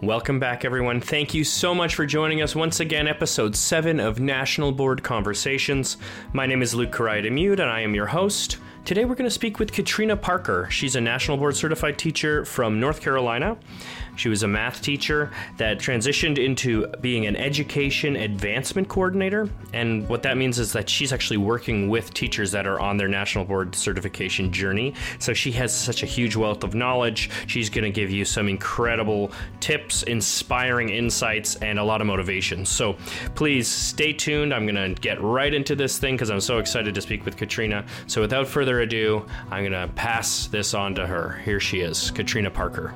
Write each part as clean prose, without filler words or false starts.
Welcome back, everyone. Thank you so much for joining us once again, episode 7 of National Board Conversations. My name is Luke Correa-Demude, and I am your host. Today we're going to speak with Katrina Parker. She's a National Board Certified teacher from North Carolina. She was a math teacher that transitioned into being an education advancement coordinator. And what that means is that she's actually working with teachers that are on their National Board certification journey. So she has such a huge wealth of knowledge. She's going to give you some incredible tips, inspiring insights, and a lot of motivation. So please stay tuned. I'm going to get right into this thing because I'm so excited to speak with Katrina. So without further ado, I'm going to pass this on to her. Here she is, Katrina Parker.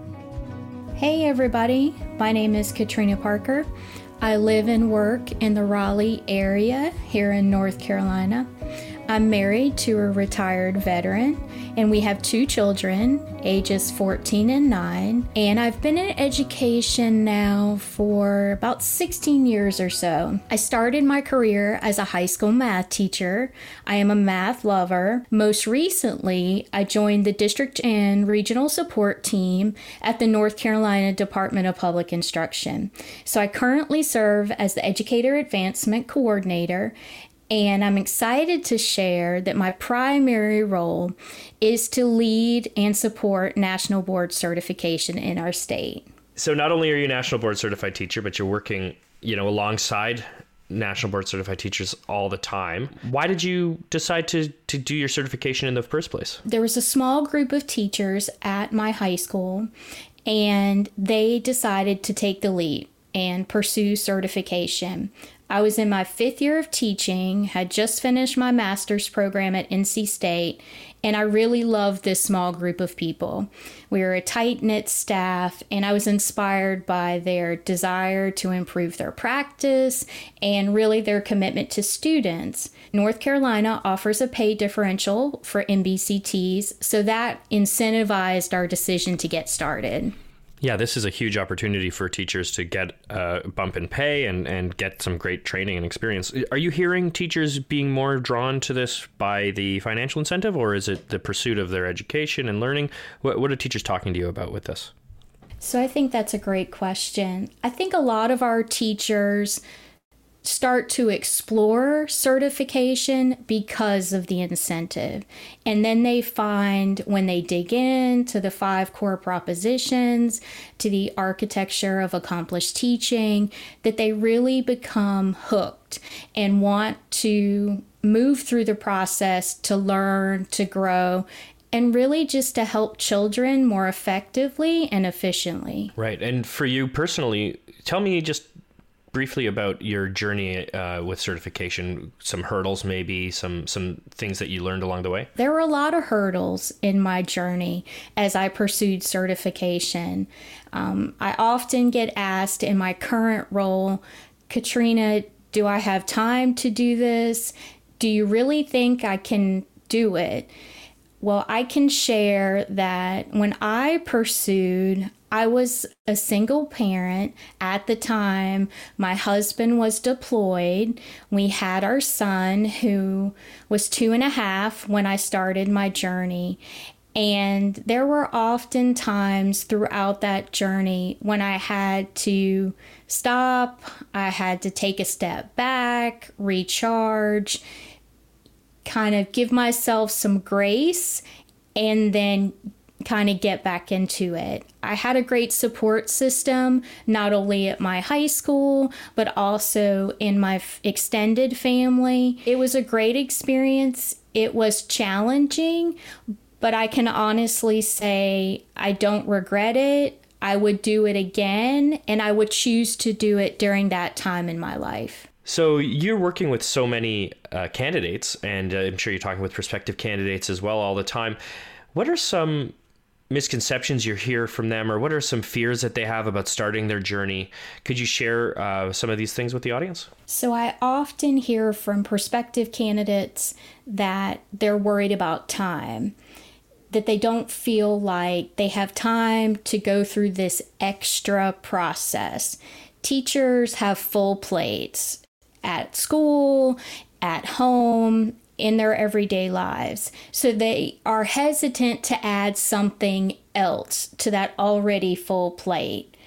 Hey everybody, my name is Katrina Parker. I live and work in the Raleigh area here in North Carolina. I'm married to a retired veteran, and we have 2 children, ages 14 and 9. And I've been in education now for about 16 years or so. I started my career as a high school math teacher. I am a math lover. Most recently, I joined the district and regional support team at the North Carolina Department of Public Instruction. So I currently serve as the Educator Advancement Coordinator, and I'm excited to share that my primary role is to lead and support National Board certification in our state. So not only are you a National Board Certified teacher, but you're working, alongside National Board Certified teachers all the time. Why did you decide to do your certification in the first place? There was a small group of teachers at my high school, and they decided to take the leap and pursue certification. I was in my 5th year of teaching, had just finished my master's program at NC State, and I really loved this small group of people. We were a tight-knit staff, and I was inspired by their desire to improve their practice and really their commitment to students. North Carolina offers a pay differential for NBCTs, so that incentivized our decision to get started. Yeah, this is a huge opportunity for teachers to get a bump in pay and get some great training and experience. Are you hearing teachers being more drawn to this by the financial incentive, or is it the pursuit of their education and learning? What are teachers talking to you about with this? So I think that's a great question. I think a lot of our teachers start to explore certification because of the incentive. And then they find when they dig into the 5 core propositions, to the architecture of accomplished teaching, that they really become hooked and want to move through the process to learn, to grow, and really just to help children more effectively and efficiently. Right. And for you personally, tell me just briefly about your journey with certification, some hurdles, maybe some things that you learned along the way. There were a lot of hurdles in my journey as I pursued certification. I often get asked in my current role, Katrina, do I have time to do this? Do you really think I can do it? Well, I can share that when I pursued, I was a single parent at the time. My husband was deployed. We had our son, who was 2.5 when I started my journey. And there were often times throughout that journey when I had to stop, I had to take a step back, recharge, kind of give myself some grace, and then kind of get back into it. I had a great support system, not only at my high school, but also in my extended family. It was a great experience. It was challenging, but I can honestly say I don't regret it. I would do it again, and I would choose to do it during that time in my life. So you're working with so many candidates, and I'm sure you're talking with prospective candidates as well all the time. What are some misconceptions you hear from them, or what are some fears that they have about starting their journey? Could you share some of these things with the audience? So I often hear from prospective candidates that they're worried about time, that they don't feel like they have time to go through this extra process. Teachers have full plates at school, at home, in their everyday lives. So they are hesitant to add something else to that already full plate.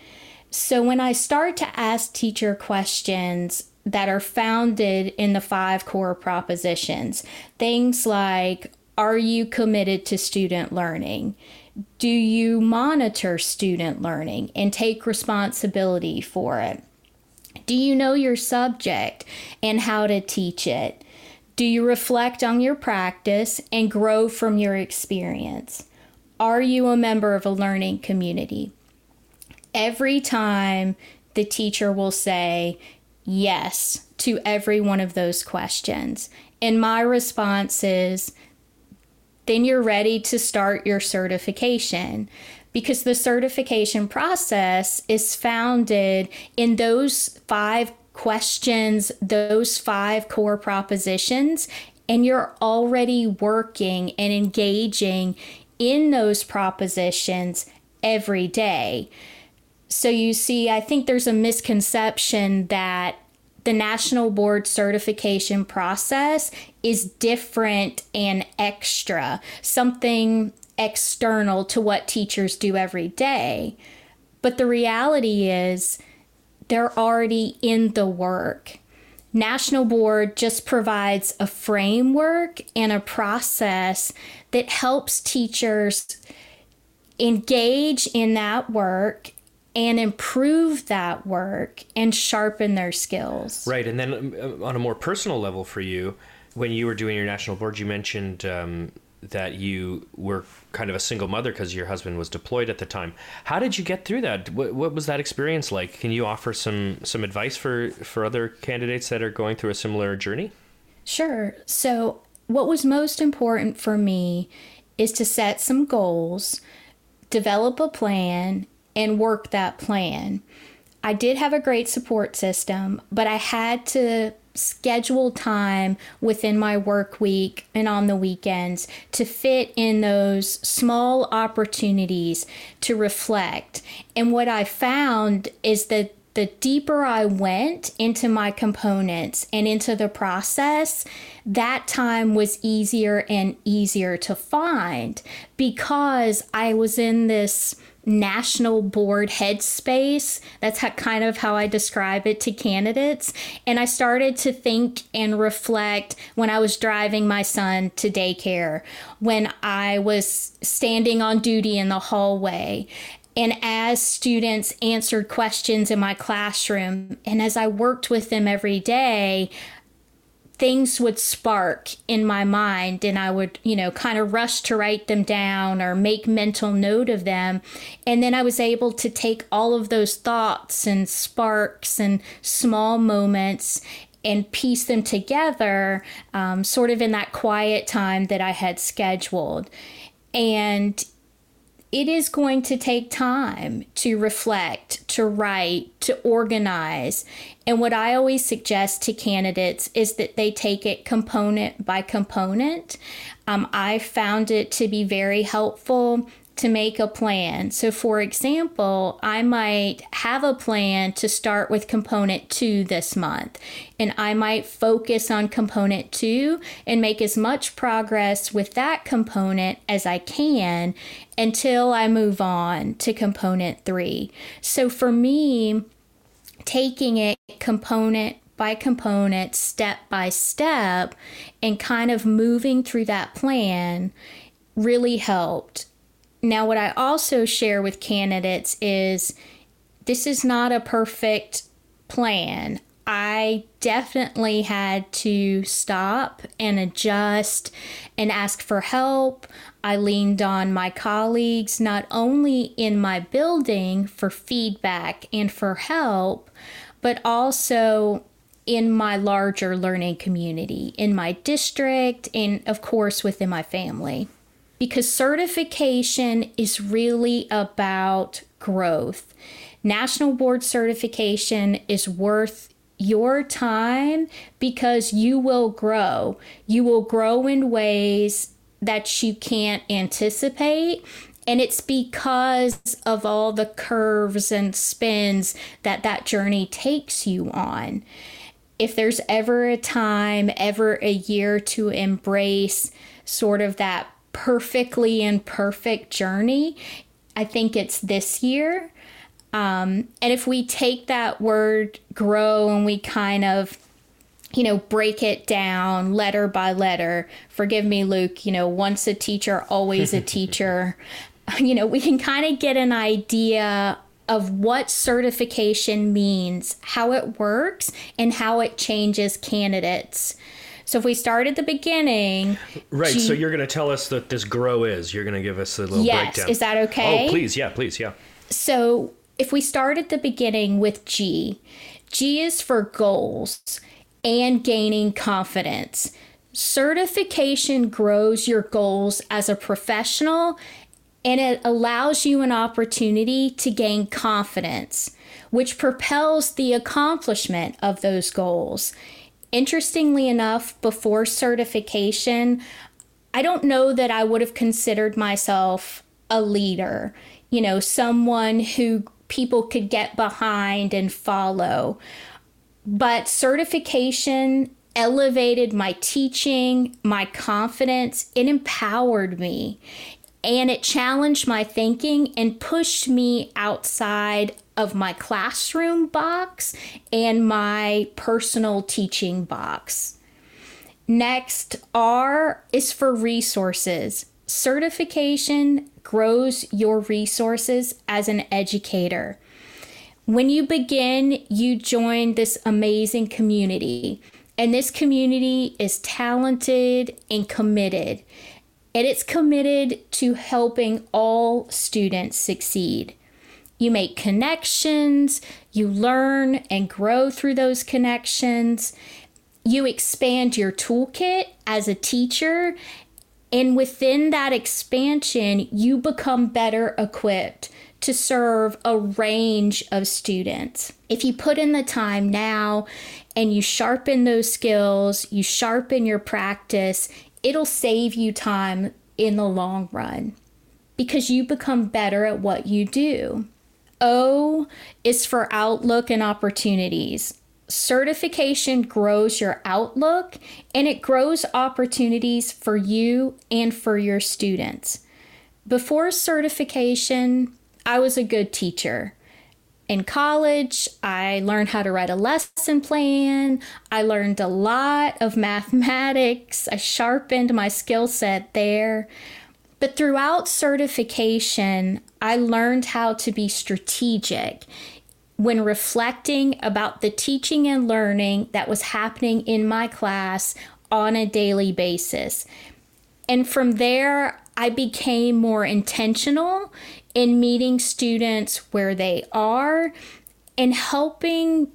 So when I start to ask teacher questions that are founded in the 5 core propositions, things like, are you committed to student learning? Do you monitor student learning and take responsibility for it? Do you know your subject and how to teach it? Do you reflect on your practice and grow from your experience? Are you a member of a learning community? Every time the teacher will say yes to every one of those questions. And my response is, then you're ready to start your certification, because the certification process is founded in those 5 questions, those 5 core propositions, and you're already working and engaging in those propositions every day. So you see, I think there's a misconception that the National Board certification process is different and extra, something external to what teachers do every day. But the reality is they're already in the work. National Board just provides a framework and a process that helps teachers engage in that work and improve that work and sharpen their skills. Right. And then on a more personal level for you, when you were doing your National Board, you mentioned that you were kind of a single mother because your husband was deployed at the time. How did you get through that? What was that experience like? Can you offer some advice for other candidates that are going through a similar journey? Sure. So what was most important for me is to set some goals, develop a plan, and work that plan. I did have a great support system, but I had to schedule time within my work week and on the weekends to fit in those small opportunities to reflect. And what I found is that the deeper I went into my components and into the process, that time was easier and easier to find because I was in this National Board headspace. That's kind of how I describe it to candidates. And I started to think and reflect when I was driving my son to daycare, when I was standing on duty in the hallway, and as students answered questions in my classroom, and as I worked with them every day, things would spark in my mind and I would, kind of rush to write them down or make mental note of them. And then I was able to take all of those thoughts and sparks and small moments and piece them together, sort of in that quiet time that I had scheduled. And it is going to take time to reflect, to write, to organize. And what I always suggest to candidates is that they take it component by component. I found it to be very helpful to make a plan. So for example, I might have a plan to start with component 2 this month, and I might focus on component 2 and make as much progress with that component as I can until I move on to component 3. So for me, taking it component by component, step by step, and kind of moving through that plan really helped. Now, what I also share with candidates is this is not a perfect plan. I definitely had to stop and adjust and ask for help. I leaned on my colleagues, not only in my building for feedback and for help, but also in my larger learning community, in my district, and of course within my family. Because certification is really about growth. National Board certification is worth your time because you will grow. You will grow in ways that you can't anticipate. And it's because of all the curves and spins that journey takes you on. If there's ever a time, ever a year to embrace sort of that perfectly imperfect journey, I think it's this year. And if we take that word grow and we kind of, break it down letter by letter, forgive me, Luke, once a teacher, always a teacher, we can kind of get an idea of what certification means, how it works, and how it changes candidates. So if we start at the beginning. Right. So you're going to tell us that this GROW is. You're going to give us a little breakdown. Yes. Is that okay? Oh, please. Yeah, please. Yeah. So if we start at the beginning with G, G is for goals and gaining confidence. Certification grows your goals as a professional, and it allows you an opportunity to gain confidence, which propels the accomplishment of those goals. Interestingly enough, before certification, I don't know that I would have considered myself a leader, someone who people could get behind and follow. But certification elevated my teaching, my confidence, it empowered me, and it challenged my thinking and pushed me outside of my classroom box and my personal teaching box. Next, R is for resources. Certification grows your resources as an educator. When you begin, you join this amazing community, and this community is talented and committed, and it's committed to helping all students succeed. You make connections, you learn and grow through those connections. You expand your toolkit as a teacher, and within that expansion, you become better equipped to serve a range of students. If you put in the time now and you sharpen those skills, you sharpen your practice, it'll save you time in the long run because you become better at what you do. O is for outlook and opportunities. Certification grows your outlook, and it grows opportunities for you and for your students. Before certification, I was a good teacher. In college, I learned how to write a lesson plan. I learned a lot of mathematics. I sharpened my skill set there. But throughout certification, I learned how to be strategic when reflecting about the teaching and learning that was happening in my class on a daily basis. And from there, I became more intentional in meeting students where they are and helping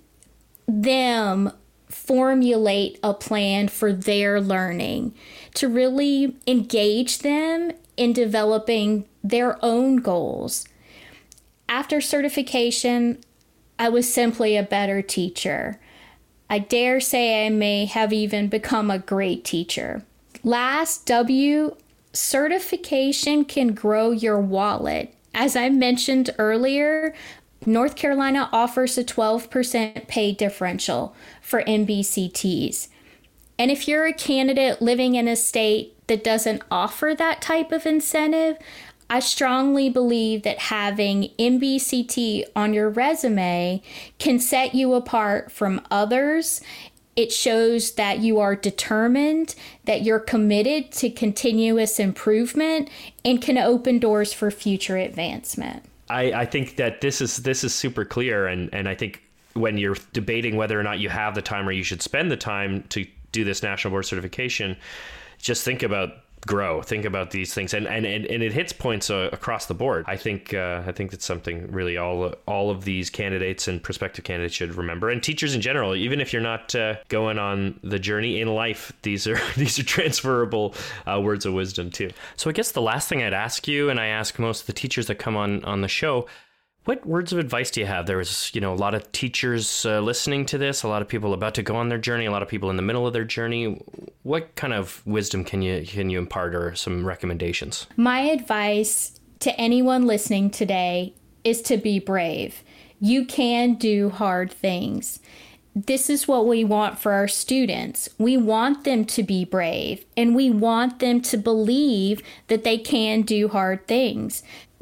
them formulate a plan for their learning to really engage them in developing their own goals. After certification, I was simply a better teacher. I dare say I may have even become a great teacher. Last, W, certification can grow your wallet. As I mentioned earlier, North Carolina offers a 12% pay differential for MBCTs. And if you're a candidate living in a state that doesn't offer that type of incentive, I strongly believe that having MBCT on your resume can set you apart from others. It shows that you are determined, that you're committed to continuous improvement, and can open doors for future advancement. I think that this is super clear, and I think when you're debating whether or not you have the time or you should spend the time to do this national board certification, just think about GROW, think about these things, and it hits points across the board. I think it's something really all of these candidates and prospective candidates should remember, and teachers in general. Even if you're not going on the journey in life, these are transferable words of wisdom too. So I guess the last thing I'd ask you, and I ask most of the teachers that come on the show, what words of advice do you have? There's, a lot of teachers listening to this, a lot of people about to go on their journey, a lot of people in the middle of their journey. What kind of wisdom can you impart, or some recommendations? My advice to anyone listening today is to be brave. You can do hard things. This is what we want for our students. We want them to be brave, and we want them to believe that they can do hard things.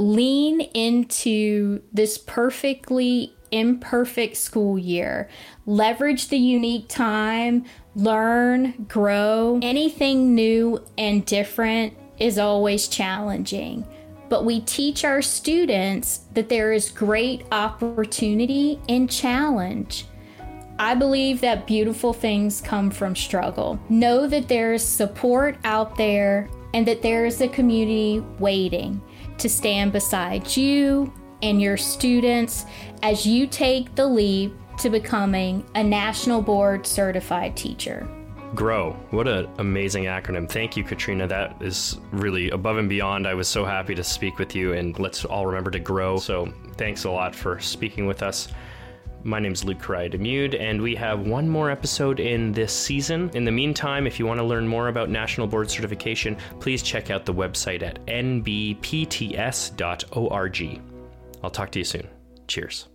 lean into this perfectly imperfect school year. Leverage the unique time, learn, grow. Anything new and different is always challenging, but we teach our students that there is great opportunity in challenge. I believe that beautiful things come from struggle. Know that there is support out there and that there is a community waiting to stand beside you and your students as you take the leap to becoming a National Board certified teacher. GROW. What an amazing acronym. Thank you, Katrina. That is really above and beyond. I was so happy to speak with you, and let's all remember to grow. So thanks a lot for speaking with us. My name is Luke Correia-Demude, and we have one more episode in this season. In the meantime, if you want to learn more about National Board Certification, please check out the website at nbpts.org. I'll talk to you soon. Cheers.